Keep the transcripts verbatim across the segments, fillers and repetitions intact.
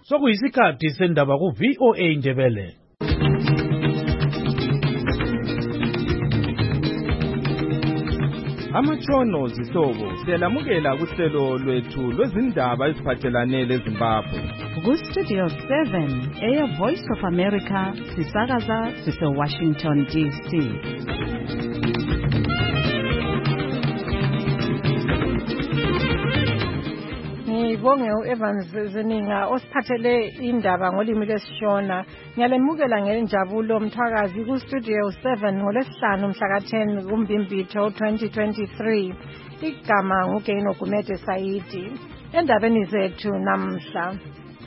sokuyisikhathi sendaba ku V O A Ndebele. Amatshono zihlobo siyalamukela kuhlelo lwethu lwezindaba eziphathelane leZimbabwe. Ku Studio seven, Air Voice of America, sisakaza sise Washington D C. Ngibonge uEvans Zeninga osiphathele indaba ngolimi lwesishona. Ngiyalemukela ngenjabulo Mthwakazi ku Studio seven ngolesihlanu mhla ka ten kuMbimbithi twenty twenty-three. Igama nguGeno Gumede Saidi. Endabeni zethu namhla.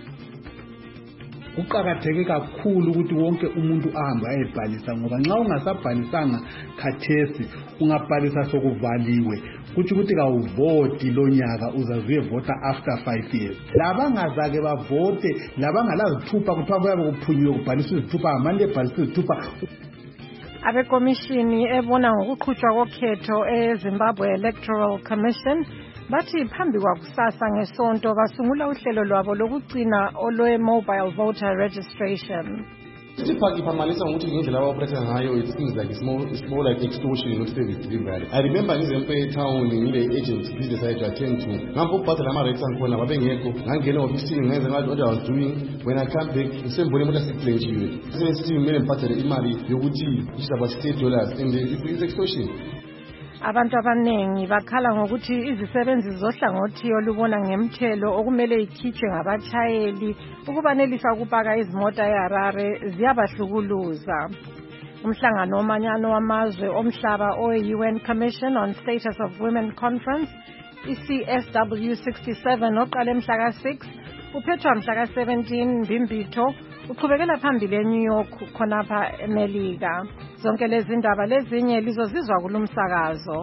Kuqakatheke kakhulu ukuthi wonke umuntu ahambe ayebhalisa ngoba nxa ungasabhalisanga khathesi ungabhalisa sokuvaliwe kuthi ukuthi kawuvoti lonyaka uzazuye vota after five years. Labangazake bavote labangalazithupha kuthiwa kuyabe kuphunywe kubhaliswa izithupha amanje ebhaliswa izithupha. Abekomishini ebona ngokuqhutshwa kokhetho eZimbabwe Electoral Commission bathi phambi kwakusasa ngesonto basungula uhlelo lwabo lokugcina olwe mobile voter registration. Iphamalisa ngokuthi ngendlela abaoperator ngayo it seems like it's more, it's more like extortion not service delivery. I remember ngizempe town ngile agent business I attend to ngapho ukubhatala ama rates angikhona babengekho ngangena office ngenza ngathi what I was doing when I come back ngisembone umuntu asiplenjiwe sesithi kumele ngiphathele imali yokuthi it's about state dollars and it's extortion. Abantu abanengi bakhala ngokuthi izisebenzi zohlangothi olubona ngemthelo okumele ikhitshwe ngabatshayeli ukubanelisa ukupaka izimota eHarare ziyabahlukuluza. Umhlangano womanyano wamazwe omhlaba o-U N Commission on Status of Women Conference i-C S W sixty-seven oqale mhla ka six uphethwa mhla ka seventeen Mbimbitho uqhubekela phambili eNew York khonapha eMelika. Zonke lezi ndaba lezinye lizozizwa kulumsakazo.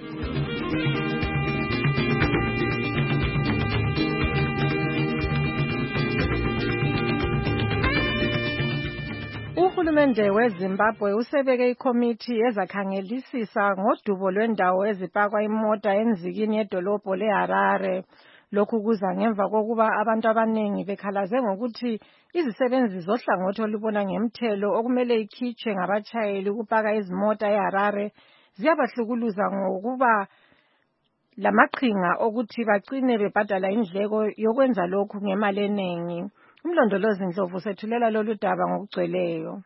Uhulumende weZimbabwe usebeke ikomiti ezakhangelisisa ngodubo lwendawo ezipakwa imota enzikini yedolobho leHarare. Lokhu kuza ngemva kokuba abantu abanengi bekhalaze ngokuthi izisebenzi zohlangothi olubona ngemthelo okumele ikhitshwe ngabatshayeli ukupaka izimota eHarare ziyabahlukuluza ngokuba lamaqhinga okuthi bagcine bebhadala indleko yokwenza lokhu ngemali eningi. Umlondolozi Ndlovu sethulela lolu daba ngokugcweleyo.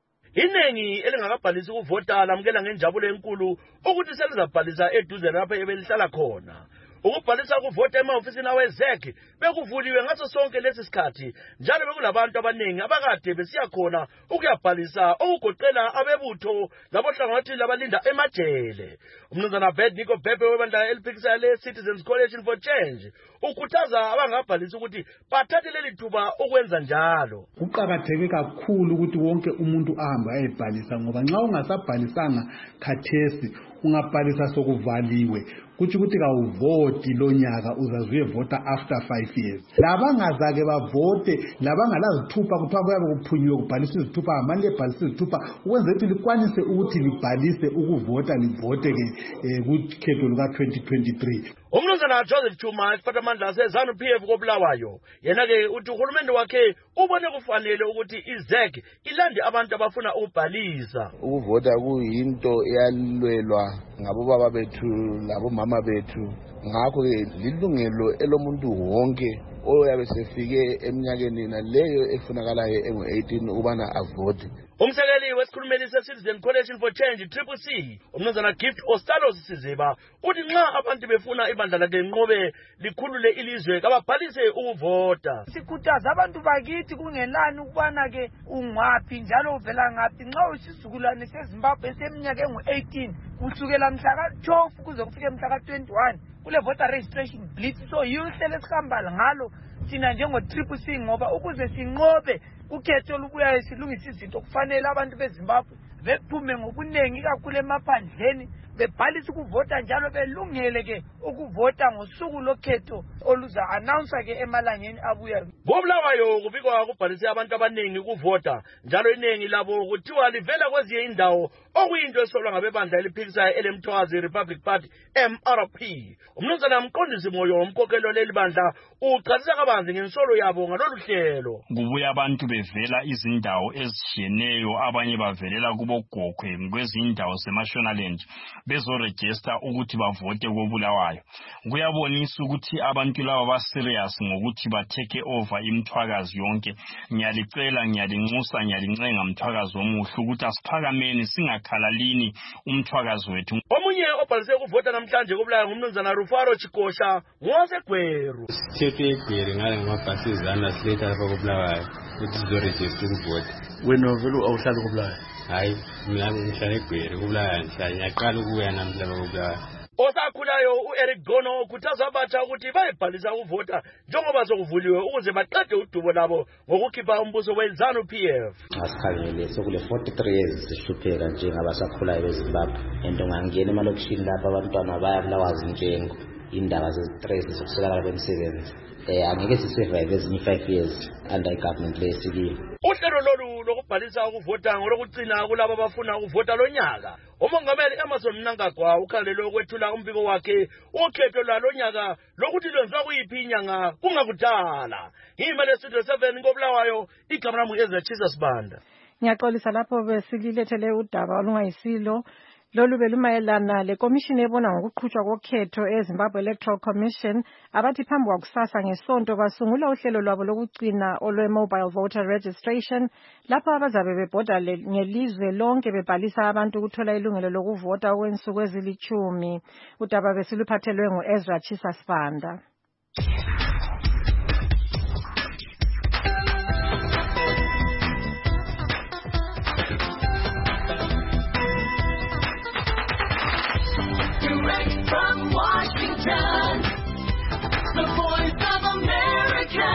Iningi elingakabhalisi ukuvota lamukela ngenjabulo enkulu ukuthi selizabhalisa eduze lapho ebelihlala khona. Ukubhalisa ukuvota ema-ofisini awezek bekuvuliwe ngaso sonke lesi sikhathi njalo bekulabantu abaningi abakade besiya khona ukuyabhalisa okugoqela abebutho labohlangothi labalinda emajele. Umnumzana Bedniko Bhebhe webandla eliphikisa le-Citizens Coalition for Change ukhuthaza abangabhalisa ukuthi bathathe leli thuba okwenza njalo. Kuqakatheke kakhulu ukuthi wonke umuntu ahambe ayebhalisa ngoba nxa ungasabhalisanga khathesi ungabhalisa sokuvaliwe kuthi ukuthi kawuvoti lonyaka uzazuye vota after five years. Labangazake bavote labangalazithupha kuthiwa kuyabe kuphunywe kubhaliswa izithupha amanje ebhaliswa izithupha ukwenza ukuthi likwanise ukuthi libhalise ukuvota livote ke kukhetho luka twenty twenty-three. Umnumzana Joseph Chuma isiphathamandla seZANU P F koBulawayo yena ke uthi uhulumende wakhe ubone kufanele ukuthi iZek ilande abantu abafuna ukubhalisa. Ukuvota kuyinto eyalwelwa ngabobaba bethu labomama bethu ngakho ke lilungelo elomuntu wonke oyabe sefike eminyakeni naleyo efunakalayo engu eighteen ubana avote. Umsekeli wesikhulumeli se-Citizen Coalition for Change Triple C umnumzana Gift Ostalos Siziba uthi nxa abantu befuna ibandla lakhe nqobe likhulule ilizwe kababhalise ukuvota. Sikhuthaza abantu bakithi kungenani ukubana ke ungwaphi njalo uvela ngaphi nxa usisizukulwane seZimbabwe seminyaka engu eighteen kusukela mhla ka twelve kuze kufike mhla ka twenty-one kule voter registration blitz. So yuhlele sihamba ngalo thina njengo Triple C ngoba ukuze sinqobe ukhetho olubuyayo silungisa izinto kufanele abantu beZimbabwe bephume ngobunengi kakhulu emaphandleni bebhalise ukuvota njalo belungele ke ukuvota ngosuku lokhetho oluza announce ke emalangeni abuya. Ngobulawayo kubikwa kubhalise abantu abaningi ukuvota njalo iningi labo kuthiwa livela kwezinye indawo okuyinto esolwa ngabebandla eliphikisayo elemthwazi Republic Party M R P. Umnumzana Mqondisi Moyo womkhokhelo leli bandla uchazisa kabanzi ngensolo yabo ngalolu hlelo. Kubuya abantu bevela izindawo ezishiyeneyo, abanye bavelela kubogokhwe kwezindawo zeMashonaland bezoregister ukuthi bavote kobulawayo. Kuyabonisa ukuthi abantu laba ba serious ngokuthi ba take over imthwakazi yonke. Ngiyalicela, ngiyalinxusa, ngiyalincenga mthwakazi omuhle ukuthi asiphakameni singakhalalini umthwakazi wethu. Omunye obhalise ukuvota namhlanje kobulawayo ngumnumzana Rufaro Chikosha ngosegweru. Sithethe egweri ngale ngamabhasizana siletha lapha kobulawayo ukuthi sizoregister ukuvota. Wena vele awuhlala kobulawayo? Hayi, mina ngihlala egweri kobulawayo, ngiyaqala ukuya namhla kobulawayo. Osakhulayo uEric Gono ukhuthaza abatsha ukuthi bayibhalisa ukuvota njengoba sokuvuliwe ukuze baqede udubo labo ngokukhipha umbuso weZANU P F. Asikhangele sokule forty-three years sihlupheka njengabasakhulayo beZimbabwe. Ento ngangena emalokishini lapha abantwana bayabulawa zinjengo indaba zestress sokuswelakala kwemisebenzi. Eh angeke sisurvive ezinye five years under government lesikile. Uhlelo lolu lokubhalisa ukuvota ngolokugcina kulabo abafuna ukuvota lonyaka. Umongameli Emmerson Mnangagwa ukhalele ukwethula umbiko wakhe ukhetho lwalonyaka lokuthi lwenziwa kuyiphi inyanga kungakudala. Imele Studio seven ngobulawayo igama lami Ezra Sibanda. Ngiyaxolisa lapho besililethele udaba olungayisilo. Lolu belumayelana le commission ebona ngokuqhutshwa kokhetho eZimbabwe Electoral Commission abathi phambi kwakusasa ngesonto basungula uhlelo lwabo lokugcina olwe mobile voter registration lapho abazabe bebhoda ngelizwe lonke bebhalisa abantu ukuthola ilungelo lokuvota okwensuku ezilithumi. Udaba besiluphathelwe nguEzra Chisa Sibanda. From Washington, the Voice of America,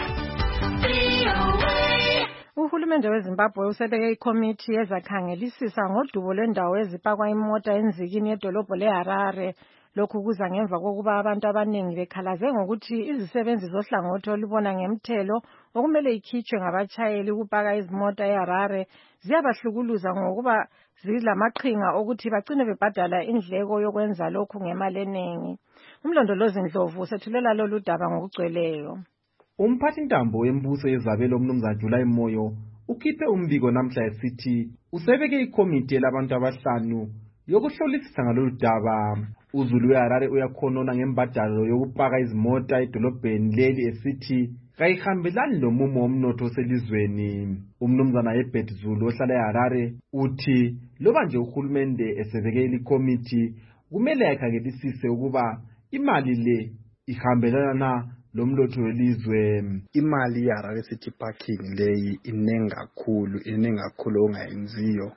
V O A. Uhulumende weZimbabwe usebeke ikomiti ezakhangelisisa ngodubo lwendawo ezipakwa imota enzikini yedolobho leHarare. Lokhu kuza ngemva kokuba abantu abaningi bekhalaze ngokuthi izisebenzi zohlangothi olubona ngemthelo okumele ikhitshwe ngabatshayeli ukupaka izimota eHarare ziyabahlukuluza ngokuba zilamaqhinga okuthi bagcine bebhadala indleko yokwenza lokhu ngemali eningi. Umlondolozi Ndlovu sethulela lolu daba ngokugcweleyo. Umphathi ntambo wembuso yezabelo umnumzana July Moyo ukhiphe umbiko namhla esithi usebeke ikomiti labantu abahlanu yokuhlolisisa ngalolu daba. Uzulu weHarare uyakhonona ngembadalo yokupaka izimota edolobheni leli esithi kayihambelani nomumo womnotho oselizweni. Umnumzana Herbert Zulu ohlala eHarare uthi loba nje uhulumende esebeke ikomiti kumele akhangelisise ukuba imali le ihambelana lomnotho welizwe. Imali yeHarare City Parking leyi inengi kakhulu, inengi kakhulu ongayenziyo.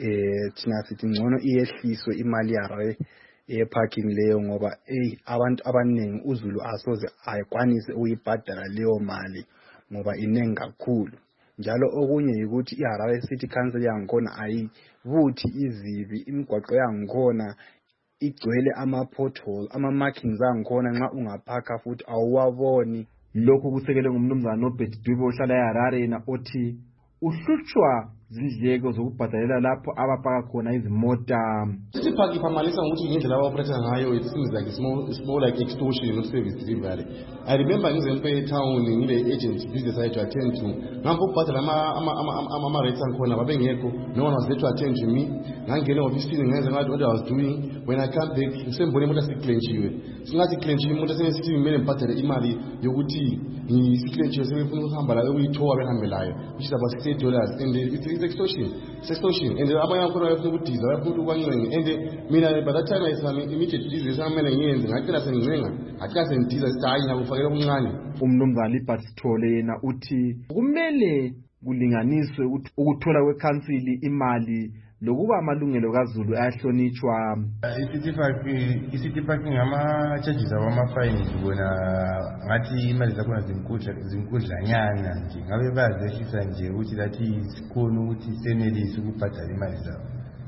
Eh thina sithi ngcono iyehliswe imali yeHarare eparking leyo ngoba hey abantu abaningi uZulu asoze ayikwanise uyibhadala leyo mali ngoba inengi kakhulu. Njalo okunye ukuthi iHarare City Council yangikhona ayibuthi izibi, imigwaqo yangikhona igcwele ama pothole, ama markings angikhona nxa ungaphaka futhi awuwaboni. Lokhu kusekele ngumnumzana Nobert Dube ohlala eHarare na othi uhlutshwa zindleko zokubhadalela lapho abapaka khona izimota. City Park iphamalisa ngokuthi ngendlela abaoperator ngayo it seems like it's more, it's more like extortion no service delivery. I remember ngizempe etown ngile agent business I had to attend to. Ngapho ukubhadala ama ama ama ama rates angikhona babengekho. No one was there to attend to me. Ngangena office ngenza ngathi what I was doing. When I come back ngisembone imoto siklenchiwe. Singathi clenchiwe imoto senesithi ngimele ngibhadale imali yokuthi ngisiklenchiwe sebefuna ukuhamba la ukuyithowa behambelayo which is about sixty dollars and it's, it's extortion. It's extortion and abanye bakhona bafuna ukudiza bafuna ukwancenga and mina by that time I sami immediately disease amene ngiyenze ngacela sengincenga acela sengidiza sihayi ngakufakela okuncane. Umnumzana Libert Sithole yena uthi kumele kulinganiswe ukuthola kwekansili imali lokuba amalungelo kaZulu ayahlonitshwa. City Park City Park ngama charges awama fines bona ngathi imali zakhona zinkudla zinkudlanyana nje ngabe bazehlisa nje ukuthi lathi sikhona ukuthi senelise ukubhadala imali zabo. So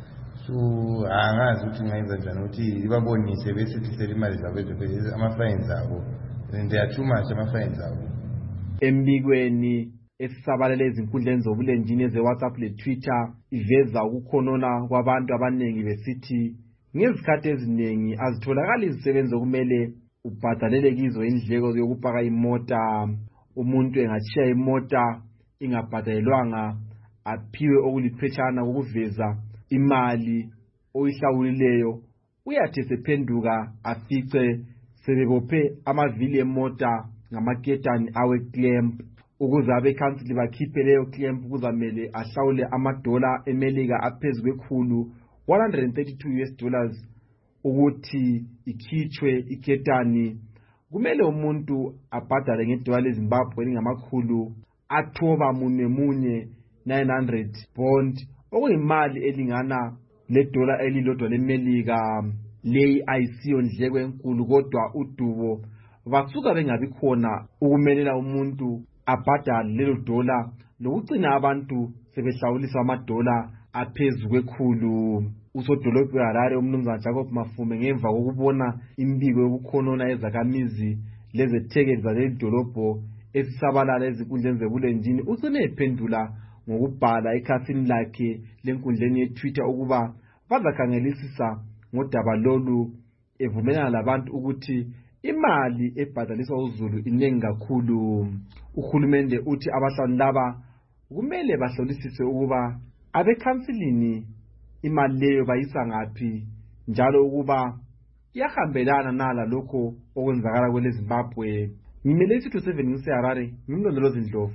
so angazi ukuthi ngayenza njani ukuthi ibabonise besethlisele imali zabo ama-fines abo and they are too much ama-fines abo. Embikweni esisabalele ezinkundleni zobulenjini ze-WhatsApp le-Twitter iveza ukukhonona kwabantu abaningi besithi ngezikhathi eziningi azitholakala izisebenzi okumele ubhadalele kizo indleko yokupaka imota. Umuntu engatshiya imota ingabhadalelwanga aphiwe okuliphetshana ukuveza imali oyihlawulileyo, uyathi sephenduka afice sebebophe amavili emota ngamaketani awe clamp ukuze abe council bakhiphe leyo clamp kuzamele ahlawule amadola emelika aphezulu kwekhulu one hundred thirty-two U S dollars ukuthi ikhitshwe iketani. Kumele umuntu abhadale ngedola leZimbabwe elingamakhulu athoba munye munye nine hundred bond okuyimali elingana ledola elilodwa lemelika. Leyi ayisiyo ndleko enkulu kodwa udubo basuka bengabi khona ukumelela umuntu abhadale lelo dola lokucina abantu sebehlawulisa amadola aphezulu kwekhulu. Usodolophu weHarare umnumzana Jacob Mafume ngemva kokubona imbiko yokukhonona ezakhamizi lezethekeli zaleli dolobho esisabalala ezinkundleni zebulenjini ucine ephendula ngokubhala ekhasini lakhe lenkundleni yeTwitter ukuba bazakhangelisisa ngodaba lolu, evumelana labantu ukuthi imali ebhadaliswa uZulu inengi kakhulu. Uhulumende uthi abahlali laba kumele bahlolisise ukuba abekhansilini imali leyo bayisa ngaphi njalo ukuba iyahambelana nala lokho okwenzakala kwele Zimbabwe. Ngimele isitho seven ngiseHarare, ngimlondolozi Ndlovu.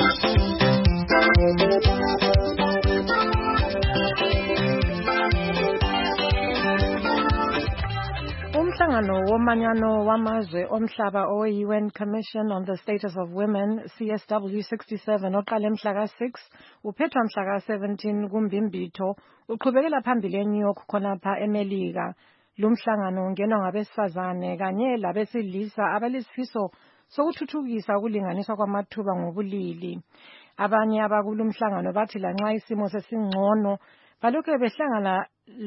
Umhlangano womanyano wamazwe omhlaba owe-U N Commission on the Status of Women C S W sixty-seven oqale mhla ka six uphethwa mhla ka seventeen kuMbimbitho uqhubekela phambili eNew York khonapha eMelika. Lumhlangano ungenwa ngabesifazane kanye labesilisa abalesifiso sokuthuthukisa ukulinganiswa kwamathuba ngobulili. Abanye abakulumhlangano bathi lanxa isimo sesingcono balokhu behlangana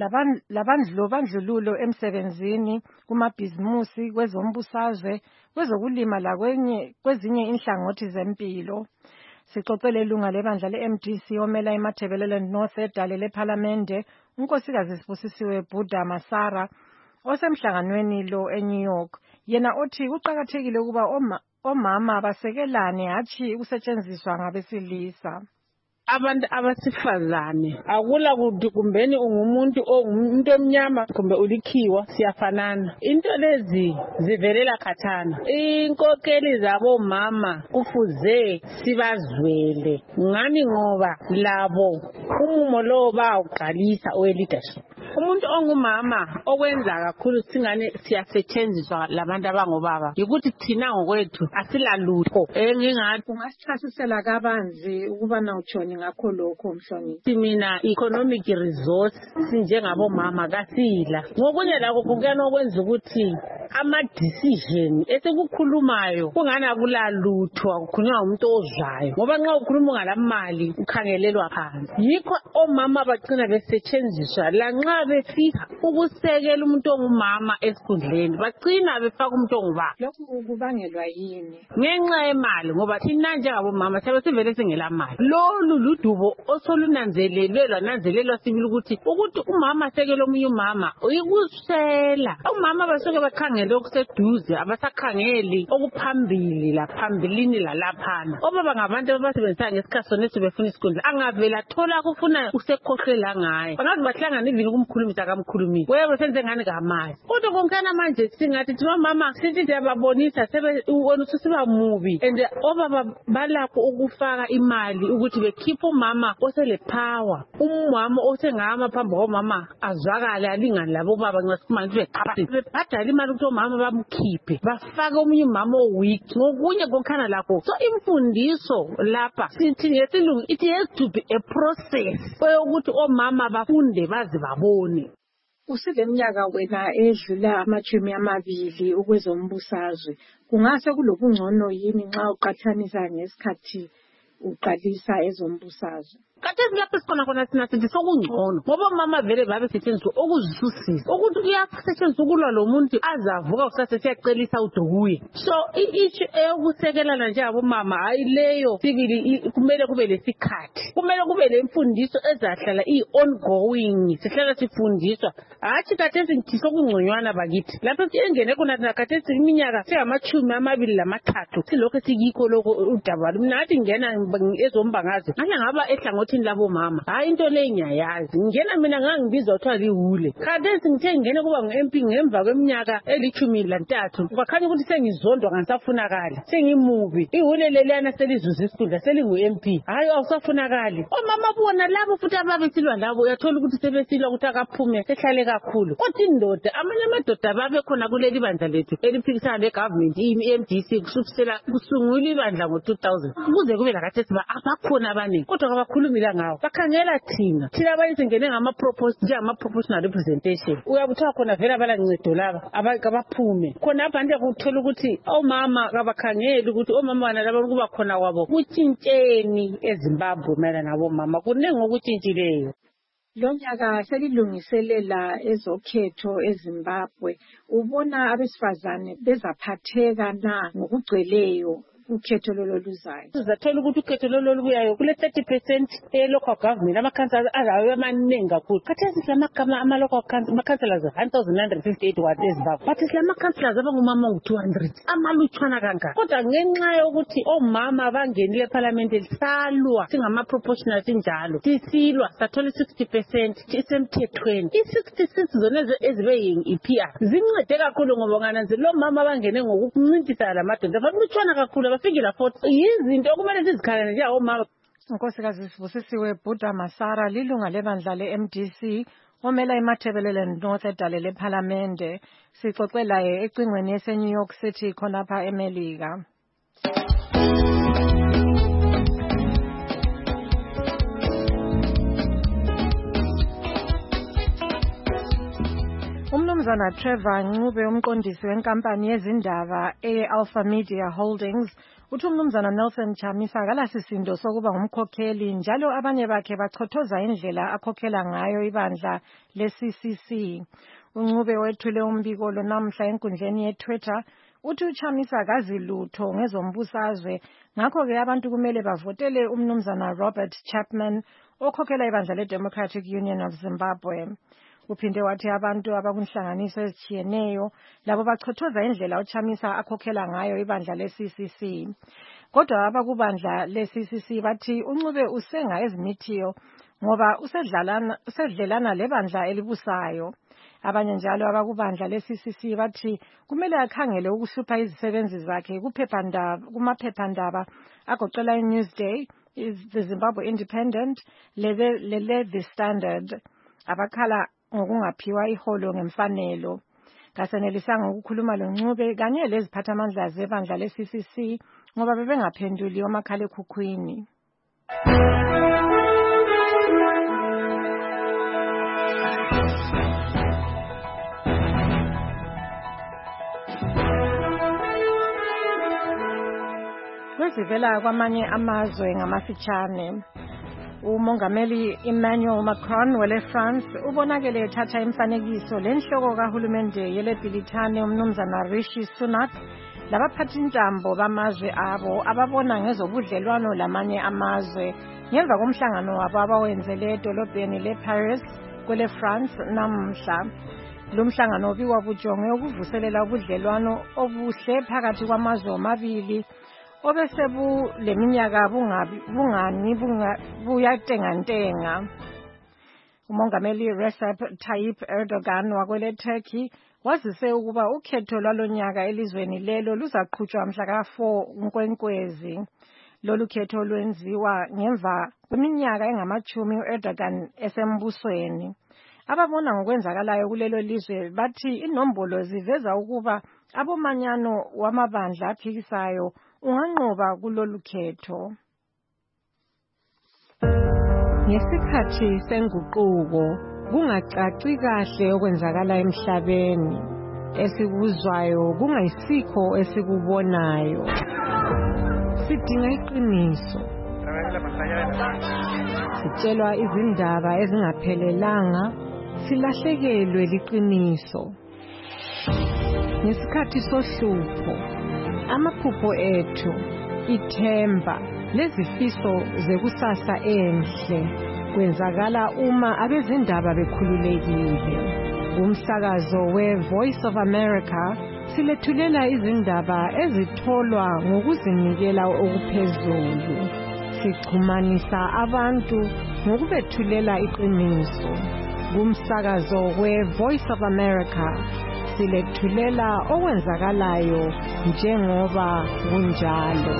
labandlululo emsebenzini, kumabhizimusi, kwezombusazwe, kwezokulima lakwenye kwezinye inhlangothi zempilo. Sixoxele ilunga lebandla le-M D C omela iMatabeleland North edale lephalamende unkosikazi Sibusisiwe Bhuda Masara osemhlanganweni lo eNew York. Yena othi kuqakathekile ukuba oma, omama basekelane hatshi ukusetshenziswa ngabesilisa. Abantu abasifazane akula kuthi kumbeni ungumuntu ongumuntu omnyama kumbe ulikhiwa siyafanana. Into lezi zivelela khathana. Inkokeli zabo mama kufuze sibazwele ngani ngoba labo umumo lo bawuqalisa owe-leadership. Umuntu ongumama okwenza kakhulu singane siyasetshenziswa labantu abangobaba yikuthi thina ngokwethu asilalutho. Engingathi ungasichasisela kabanzi ukuba nawutshoni ngakho lokho Mhlonishwa. Mina economic resource sinjengabomama kasila. Ngokunye lakho kukena okwenza ukuthi ama decision esekukhulumayo kungana kulalutho akukhulunywa umuntu ozwayo. Ngoba nxa ukhuluma ngalamali ukhangelelwa phansi. Yikho omama bacina besetshenziswa lanxa befika ukusekela umuntu ongumama esikhundleni bacina befaka umuntu ongubaba. Lokhu kubangelwa yini? Ngenxa yemali ngoba thina njengabomama sibe sivele singela mali. Lolu ludubo osolunanzelelwe lwananzelelwa sibili ukuthi ukuthi umama sekela omunye umama uyikusela. Umama basuke bakhangele okuseduze abasakhangeli okuphambili la phambilini la laphana. Obaba ngabantu abasebenzisa ngesikhathi sonesi befuna isikhundla angavela thola kufuna usekhohlela ngaye. Bangazi bahlangana ivini kumkhulumisa kamkhulumisi. Wewe senze ngani ngamazi. Kodwa konkana manje singathi thina mama sithi siyababonisa sebe wona usiba mubi and obaba balapho ukufaka imali ukuthi bekhipha umama osele power. Umama osengama phambi komama azwakala alingani labo baba ngasikhumana beqhaphile. Bebhadala imali ukuthi omama bamkhiphe bafake omunye umama oweak ngokunye konkana lakho. So imfundiso lapha sithi ngesilungu it has to be a process ukuthi omama bafunde bazi babone. Usile minyaka wena edlula amachumi amabili ukwezombusazwe. Kungase kulobungcono yini nxa uqathanisa ngesikhathi uqalisa ezombusazwe? Kade silapho sikhona khona sina sithi sokungcono ngoba mama vele babe setshenziswa okuzwisisa ukuthi kuyasetshenziswa ukulwa lo muntu azavuka kusase siyacelisa udukuye. So i-issue eyokusekelana nje abomama hayi leyo sibili kumele kube lesikhathi. Kumele kube lemfundiso ezahlala i-ongoing. Sihlala sifundiswa. Hathi kade singithi sokungconywana bakithi. Lapho singene kuna kade iminyaka sengamachumi amabili lamathathu. Silokho sikikho lokho udaba. Mina athi ngena ezombangazi. Ngale ngaba ehlangothini labo mama. Hayi into le ngiyayazi. Ngena mina ngangibizwa uthiwa lihule. Kade singithe ngene kuba ngu-M P ngemva kweminyaka elichumi lantathu. Kwakhanya ukuthi sengizondwa ngisafunakala. Sengimubi. Ihule leliyana selizuza isifunda selingu-M P. Hayi awusafunakali. Omama bona labo futhi ababesilwa labo uyathola ukuthi sebesilwa ukuthi akaphume sehlale kakhulu. Kodwa indoda amanye amadoda babe khona kuleli bandla lethu eliphikisana legovernment i-M D C kusukela kusungula ibandla ngo-two thousand. Kuze kube lakathi siba abakhona abaningi kodwa kabakhulumila ngawo. Bakhangela thina. Thina abanye singene ngama-proposed njengama-proportional representation. Uyabutha khona vele abalancedo laba abaphume. Khona abanye ukuthola ukuthi omama kabakhangeli ukuthi omama bana laba kuba khona kwabo. Kuthintsheni eZimbabwe mayelana nabomama. Kuningi okutshintshileyo. Lo nyaka selilungiselela ezokhetho eZimbabwe. Ubona abesifazane bezaphatheka na ngokugcweleyo ukhetho lolo luzayo? Sizathola ukuthi ukhetho lolo lubuyayo kule thirty percent e-local government amakhansela alayo amaningi kakhulu. Khathesi silamagama ama-local councillors one thousand nine hundred fifty-eight wathi eZimbabwe. Bathi silamakhansellors abangumama ngu-two hundred. Amalutshwana kangaka. Kodwa ngenxa yokuthi omama bangenile eParliament lisalwa singama-proportional sinjalo. Sisilwa sathola i-sixty percent isemthethweni. I-sixty-six zona ezibe yi-P R zincede kakhulu ngoba ngananzela lo mama bangene ngokuncintisana lamadoda. Balutshwana kakhulu fikela futhi izinto okumele sizikhalane nje omama. Unkosikazi Sibusisiwe Bhuda Masara lilunga lebandla le-M D C omela iMatabeleland North edale lePhalamende. Sixoxe laye ecingweni ese-New York City khonapha eMelika. Umnumzana Trevor Ncube umqondisi wenkampani yezindaba e-Alpha Media Holdings uthi umnumzana Nelson Chamisa akalasisindo sokuba ngumkhokheli njalo abanye bakhe bachothoza indlela akhokhela ngayo ibandla le-C C C. Uncube wethule umbiko lo namhla enkundleni ye-Twitter uthi uChamisa akazi lutho ngezombusazwe ngakho-ke abantu kumele bavotele umnumzana Robert Chapman okhokhela ibandla le-Democratic Union of Zimbabwe. Uphinde wathi abantu abakunhlanganiso ezitshiyeneyo labo bachothoza indlela uChamisa akhokhela ngayo ibandla le-C C C. Kodwa abakubandla le-C C C bathi uNcube usenga ezimithiyo ngoba usedlalana usedlelana lebandla elibusayo. Abanye njalo abakubandla le-C C C bathi kumele akhangele ukuhlupha izisebenzi zakhe kuphephandaba kumaphephandaba agoqela iNewsday, The Zimbabwe Independent, lele The Standard. Abakhala ngokungaphiwa iholo ngemfanelo. Kasenelisanga ukukhuluma loNcube kanye leziphathamandla zebandla le-C C C ngoba bebengaphenduli omakhalekhukhwini. Kwezivela kwamanye amazwe ngamafitshane. Umongameli Emmanuel Macron wele France ubonakele ethatha imfanekiso lenhloko kahulumende yele Britane umnumzana Rishi Sunak labaphathintambo bamazwe abo ababona ngezobudlelwano lamanye amazwe ngemva komhlangano wabo abawenzele edolobheni leParis kwele France namhla. Lo mhlangano ubiwa bujonge ukuvuselela ubudlelwano obuhle phakathi kwamazwe amabili obesebu leminyaka bungabi bungani buyatengantenga. Umongameli Recep Tayyip Erdogan wakwele Turkey wazise ukuba ukhetho lwalonyaka elizweni lelo luzaqhutshwa mhla ka four Nkwenkwezi. Lolu khetho lwenziwa ngemva kweminyaka engamachumi uErdogan esembusweni. Ababona ngokwenzakalayo kulelo lizwe bathi inombolo ziveza ukuba abomanyano wamabandla aphikisayo unganqoba kulolu khetho. Ngesikhathi senguquko kungacaci kahle okwenzakala emhlabeni, esikuzwayo kungayisikho esikubonayo. Sidinga iqiniso. Sitshelwa izindaba ezingaphelelanga, silahlekelwe liqiniso. Ngesikhathi sohlupho, amaphupho ethu, ithemba, lezifiso zekusasa enhle kwenzakala uma abezindaba bekhululekile. Umsakazo we-Voice of America silethulela izindaba ezitholwa ngokuzinikela okuphezulu. Sixhumanisa abantu ngokubethulela iqiniso. Kumsakazo we-Voice of America silethulela okwenzakalayo njengoba kunjalo.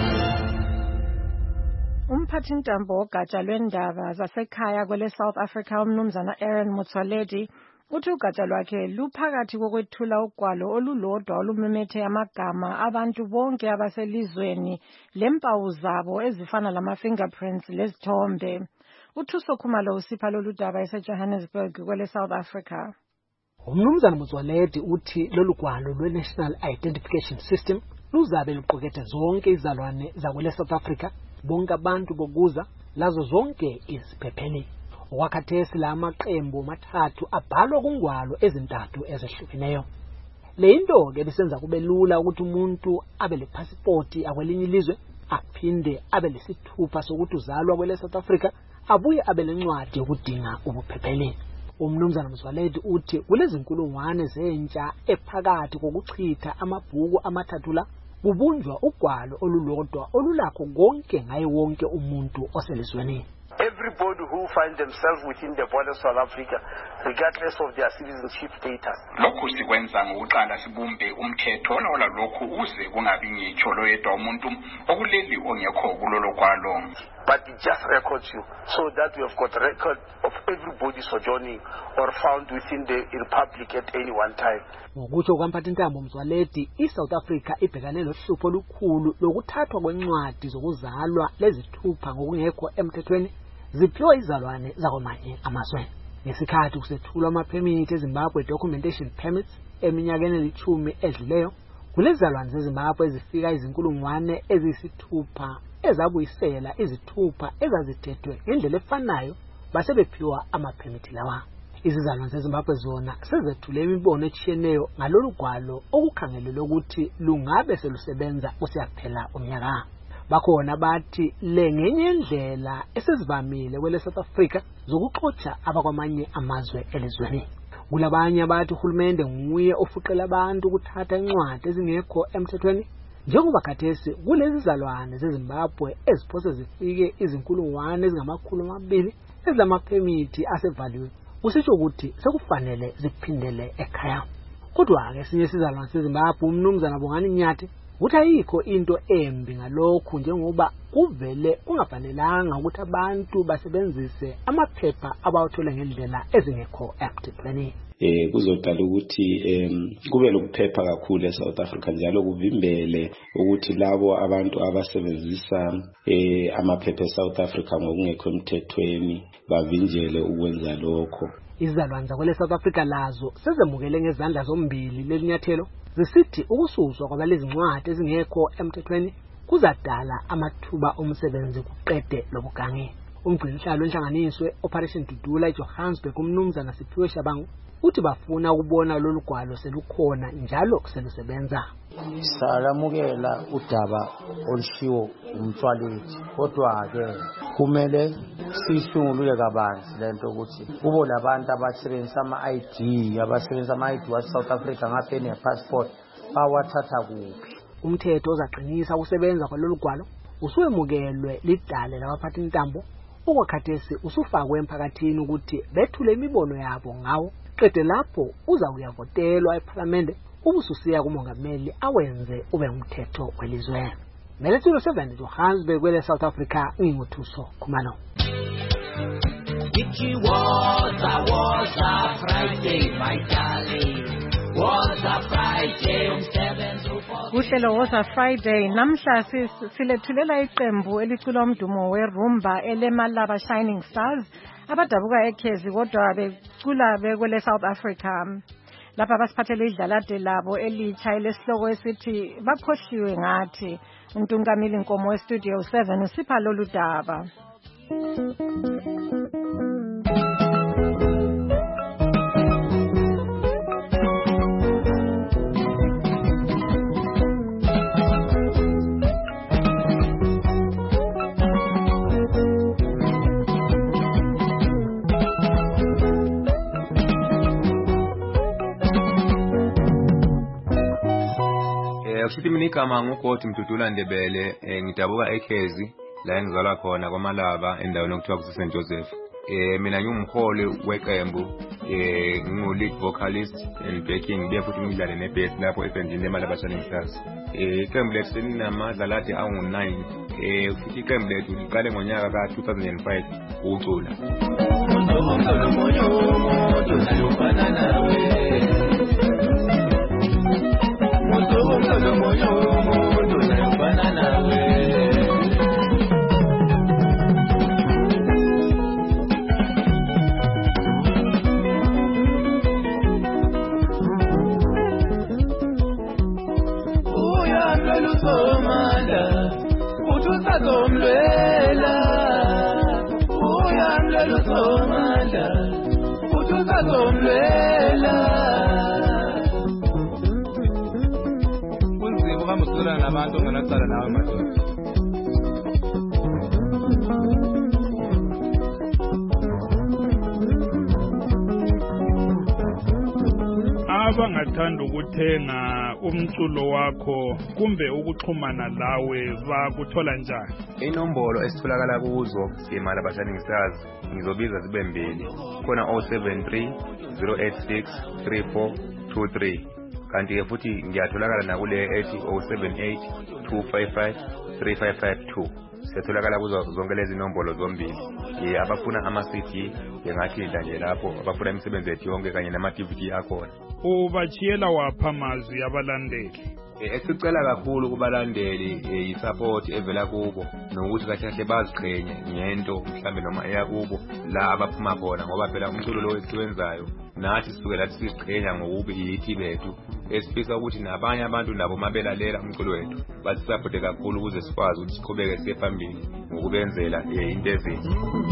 Umphathintambo wogatsha lwendaba zasekhaya kwele South Africa umnumzana Aaron Motsoaledi uthi ugatsha lwakhe luphakathi kokwethula ugwalo olulodwa olumemethe amagama abantu bonke abaselizweni lempawu zabo ezifana lama-fingerprints lezithombe. Uthuso Khumalo usipha lolu daba eseJohannesburg kwele South Africa. Umnumzana Motsoaledi uthi lolu gwalo lwe-National Identification System luzabe luqukethe zonke izalwane zakwele South Africa, bonke abantu bokuza lazo zonke iziphepheli. Okwakhathesi la amaqembu mathathu abhalwa kungwalo ezintathu ezehlukeneyo. Le into ke bisenza kube lula ukuthi umuntu abe le passport akwelinye ilizwe aphinde abe lesithupha sokuthi uzalwa kwele South Africa abuye abe lencwadi yokudinga ubuphepheli. Umnumzana Motsoaledi uthi kulezi nkulungwane zentsha ephakathi kokuchitha amabhuku amathathu la kubunjwa ugwalo olulodwa olulakho konke ngaye wonke umuntu oselizweni. Everybody who find themselves within the borders of South Africa, regardless of their citizenship status. Lokhu sikwenza ngokuqala sibumbe umthetho ola lokhu uze kungabi ngitsho loyedwa umuntu okuleli ongekho kulolo gwalo. But it just records you so that we have got record of everybody sojourning or found within the republic at any one time. Ngokutsho kwamphathintambo Motsoaledi, iSouth Africa ibhekane lohlupho olukhulu lokuthathwa kwencwadi zokuzalwa lezithupha ngokungekho emthethweni ziphiwa izalwane zakwamanye amazwe. Ngesikhathi kusethulwa amaphemithi eZimbabwe documentation permits eminyakeni elithumi edluleyo, kulezalwane zeZimbabwe ezifika izinkulungwane eziyisithupha ezabuyisela izithupha ezazithethwe ngendlela efanayo base bephiwa amaphemithi lawa. Izizalwane zeZimbabwe zona sezethule imibono etshiyeneyo ngalolu gwalo okukhangelelwe ukuthi lungabe selusebenza kusiyaphela umnyaka. Bakhona bathi le ngenye indlela esezivamile kwele South Africa zokuxotsha abakwamanye amazwe elizweni. Kulabanye abathi uhulumende nguye ofuqela abantu ukuthatha incwadi ezingekho emthethweni, njengoba khathesi kulezi zalwane zeZimbabwe eziphose zifike izinkulungwane ezingamakhulu amabili ezilamaphemithi asevaliwe. Kusitsho ukuthi sekufanele ziphindele ekhaya. Kodwa ke esinye isizalwane seZimbabwe umnumzana Bongani Nyathi uthi ayikho into embi ngalokhu njengoba kuvele kungafanelanga ukuthi abantu basebenzise amaphepha abawathola ngendlela ezingekho emthethweni. Eh kuzodala ukuthi em kube lokuphepha kakhulu eSouth Africa njalo kuvimbele ukuthi labo abantu abasebenzisa eh amaphepha eSouth Africa ngokungekho emthethweni bavinjele ukwenza lokho. Izalwane zakwele South Africa lazo sezemukele ngezandla zombili lelinyathelo zisithi ukususwa kwabalezi ncwadi ezingekho emthethweni kuzadala amathuba omsebenzi kuqede lobugangi. Umgcinisihlalo wenhlanganiswe Operation Dudula eJohannesburg umnumzana Siphiwe Shabangu uthi bafuna ukubona lolu gwalo selukhona njalo selusebenza. Salamukela udaba olushiwo uMtsoaledi, kodwa ke kumele sisungulule kabanzi lento ukuthi kubo labantu abasebenzisa ama-I D abasebenzisa ama-I D wa South Africa ngaphe ne passport bawathatha kuphi. Umthetho ozaqinisa ukusebenza kwalolu gwalo usuwemukelwe lidale labaphathintambo okwakhathesi usufakwe emphakathini ukuthi bethule imibono yabo ngawo. Qede lapho uza uyavotelwa eParliament ubususiya kumongameli awenze ube umthetho welizwe. Melethilo seven Johannesburg kwele South Africa nginguthuso Khumalo. It was a was a Friday my darling. Was a Friday on seven Kuhlelo was a Friday namhla silethulela iqembu elicula umdumo werumba elemalaba Shining Stars abadabuka eKhezi kodwa becula bekwele South Africa. lapha basiphathele idlalade labo elitsha elesihloko esithi bakhohliwe ngathi. Untungamili Nkomo westudio seven usipha lolu daba. Sithi mina igama ngugodi Mdudula Ndebele, ngidabuka eKhezi la engizalwa khona kwaMalaba endaweni okuthiwa ku Saint Joseph. Eh mina ngumholi weqembu, eh ngingu lead vocalist and backing, ngibe futhi ngidlale nebass lapho ebandini leMalaba Shining Stars. Eh iqembu lethu selinamazalati angu nine. Eh futhi iqembu lethu liqale ngonyaka ka two thousand five ukucula. Nabantu nganaqala nawe madoda. Abangathanda ukuthenga umculo wakho kumbe ukuxhumana lawe bakuthola njani? Inombolo esitholakala kuzo eMalaba Shining Stars ngizobiza zibe mbili. Khona zero seven three zero eight six three four two three. Kanti ke futhi ngiyatholakala nakule ethi zero seven eight two five five three five five two. Siyatholakala kuzo zonke lezi inombolo zombili. Eh abafuna ama C D engathi nje lapho, abafuna imisebenzi ethu yonke kanye nama D V D akhona. Ubachiyela wapha amazwi abalandeli. Esicela kakhulu kubalandeli i-support evela kubo nokuthi kahle kahle baziqhenye ngento mhlambe noma eya kubo la abaphuma khona, ngoba phela umculo lo esiwenzayo nathi sisuke lathi siziqhenya ngokuba yithi bethu, esifisa ukuthi nabanye abantu nabo mabelalela umculo wethu basisupport kakhulu ukuze sikwazi ukuthi siqhubeke siye phambili ngokubenzela into ezinhle.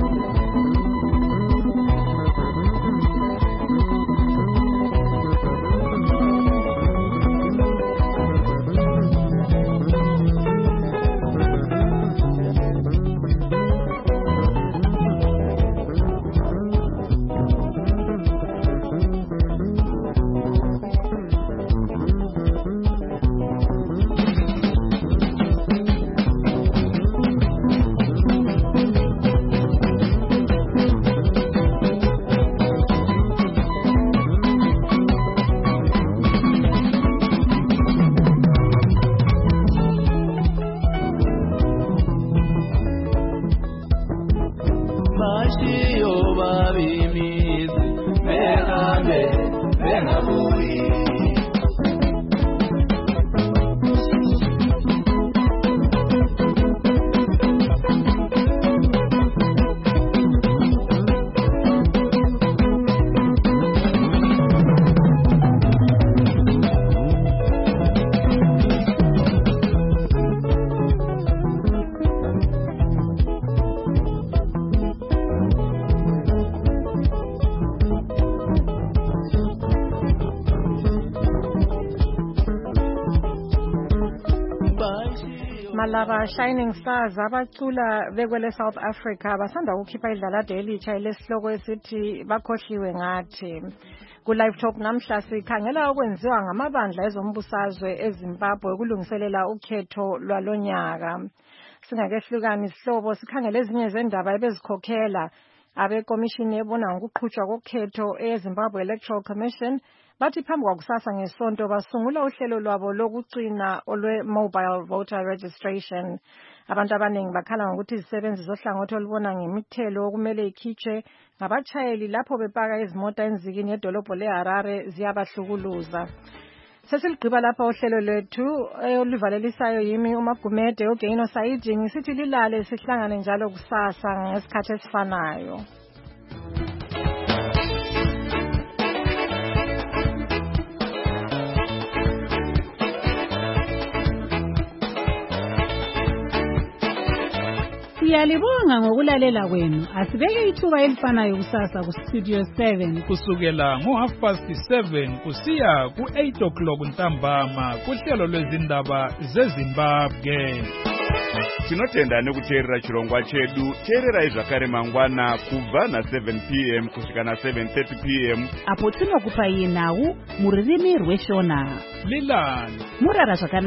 Malaba Shining Stars abacula bekwele South Africa basanda ukukhipha idlalade elitsha elesihloko esithi bakhohliwe ngathi. Ku Live Talk namhla sikhangela okwenziwa ngamabandla ezombusazwe eZimbabwe ukulungiselela ukhetho lwalonyaka. Singakehlukani isihlobo sikhangela ezinye zendaba ebezikhokhela abekomishini ebona ngokuqhutshwa kokhetho eZimbabwe Electoral Commission bathi phambi kwakusasa ngesonto basungula uhlelo lwabo lokucina olwe mobile voter registration. Abantu abaningi bakhala ngokuthi izisebenzi zohlangothi olubona ngemithelo okumele ikhitshwe ngabatshayeli lapho bepaka izimota enzikini edolobho leHarare ziyabahlukuluza. Sesilgqiba lapha uhlelo lwethu oluvalelisayo yimi uMagumede uGeino Saidi ngisithi lilale sihlangane njalo kusasa ngesikhathi esifanayo. Siyalibonga ngokulalela kwenu. Asibeke ithuba elifanayo kusasa ku Studio seven kusukela ngo half past seven kusiya ku eight o'clock ntambama kuhlelo lwezindaba zeZimbabwe. Tinotenda nekuteerera chirongwa chedu. Teerera zvakare mangwana kubva na seven p m kusvika na seven thirty p m apo tinokupai nhau muririmi rweshona. Lilani murara zvakanaka.